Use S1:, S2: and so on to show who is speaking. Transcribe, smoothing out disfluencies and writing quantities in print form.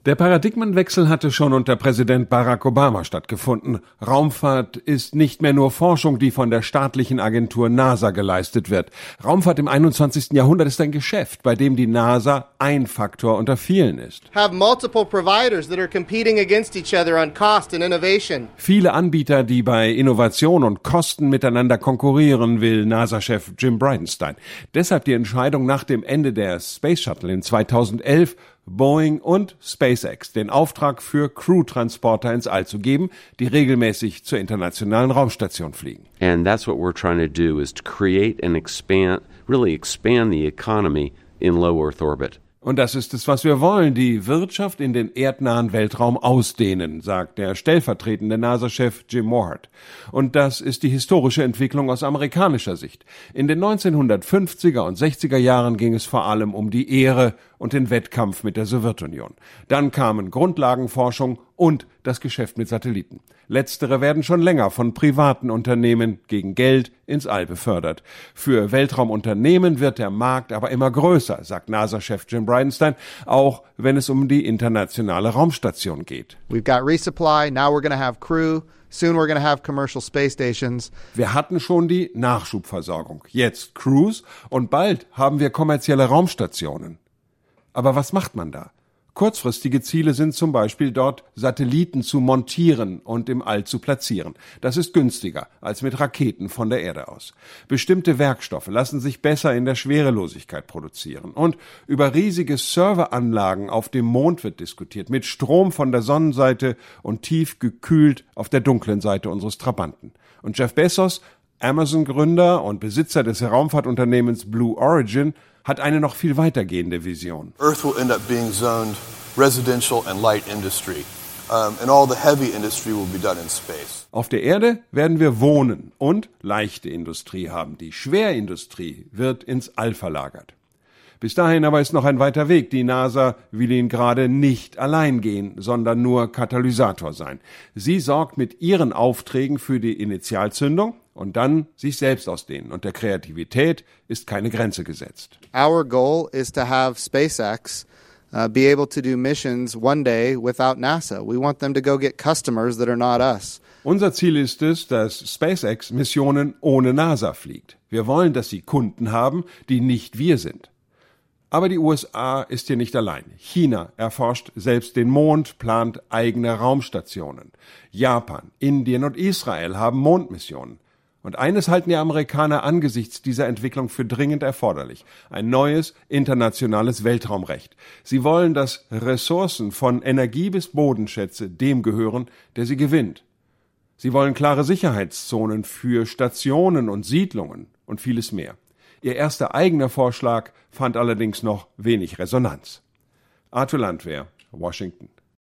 S1: Der Paradigmenwechsel hatte schon unter Präsident Barack Obama stattgefunden. Raumfahrt ist nicht mehr nur Forschung, die von der staatlichen Agentur NASA geleistet wird. Raumfahrt im 21. Jahrhundert ist ein Geschäft, bei dem die NASA ein Faktor unter vielen ist.
S2: Have multiple providers that are competing against each other on cost and innovation.
S1: Viele Anbieter, die bei Innovation und Kosten miteinander konkurrieren, will NASA-Chef Jim Bridenstine. Deshalb die Entscheidung nach dem Ende der Space Shuttle in 2011, Boeing und SpaceX den Auftrag für Crew-Transporter ins All zu geben, die regelmäßig zur internationalen Raumstation fliegen.
S3: And that's what we're trying to do, is to create and expand the economy in low Earth orbit.
S1: Und das ist es, was wir wollen, die Wirtschaft in den erdnahen Weltraum ausdehnen, sagt der stellvertretende NASA-Chef Jim Moorhead. Und das ist die historische Entwicklung aus amerikanischer Sicht. In den 1950er und 60er Jahren ging es vor allem um die Ehre und den Wettkampf mit der Sowjetunion. Dann kamen Grundlagenforschung und das Geschäft mit Satelliten. Letztere werden schon länger von privaten Unternehmen gegen Geld ins All befördert. Für Weltraumunternehmen wird der Markt aber immer größer, sagt NASA-Chef Jim Bridenstine, auch wenn es um die internationale Raumstation geht.
S4: We've got resupply, now we're going to have crew. Soon we're going to have commercial space stations.
S1: Wir hatten schon die Nachschubversorgung, jetzt Crews und bald haben wir kommerzielle Raumstationen. Aber was macht man da? Kurzfristige Ziele sind zum Beispiel dort, Satelliten zu montieren und im All zu platzieren. Das ist günstiger als mit Raketen von der Erde aus. Bestimmte Werkstoffe lassen sich besser in der Schwerelosigkeit produzieren. Und über riesige Serveranlagen auf dem Mond wird diskutiert, mit Strom von der Sonnenseite und tief gekühlt auf der dunklen Seite unseres Trabanten. Und Jeff Bezos, Amazon-Gründer und Besitzer des Raumfahrtunternehmens Blue Origin, hat eine noch viel weitergehende Vision.
S5: Earth will end up being zoned residential and light industry, and all the heavy industry will be done in space.
S1: Auf der Erde werden wir wohnen und leichte Industrie haben. Die Schwerindustrie wird ins All verlagert. Bis dahin aber ist noch ein weiter Weg. Die NASA will ihn gerade nicht allein gehen, sondern nur Katalysator sein. Sie sorgt mit ihren Aufträgen für die Initialzündung und dann sich selbst ausdehnen. Und der Kreativität ist keine Grenze gesetzt.
S4: Our goal is to have SpaceX be able to do missions one day without NASA. We want them to go get customers that are not us.
S1: Unser Ziel ist es, dass SpaceX Missionen ohne NASA fliegt. Wir wollen, dass sie Kunden haben, die nicht wir sind. Aber die USA ist hier nicht allein. China erforscht selbst den Mond, plant eigene Raumstationen. Japan, Indien und Israel haben Mondmissionen. Und eines halten die Amerikaner angesichts dieser Entwicklung für dringend erforderlich: ein neues internationales Weltraumrecht. Sie wollen, dass Ressourcen von Energie bis Bodenschätze dem gehören, der sie gewinnt. Sie wollen klare Sicherheitszonen für Stationen und Siedlungen und vieles mehr. Ihr erster eigener Vorschlag fand allerdings noch wenig Resonanz. Arthur Landwehr, Washington.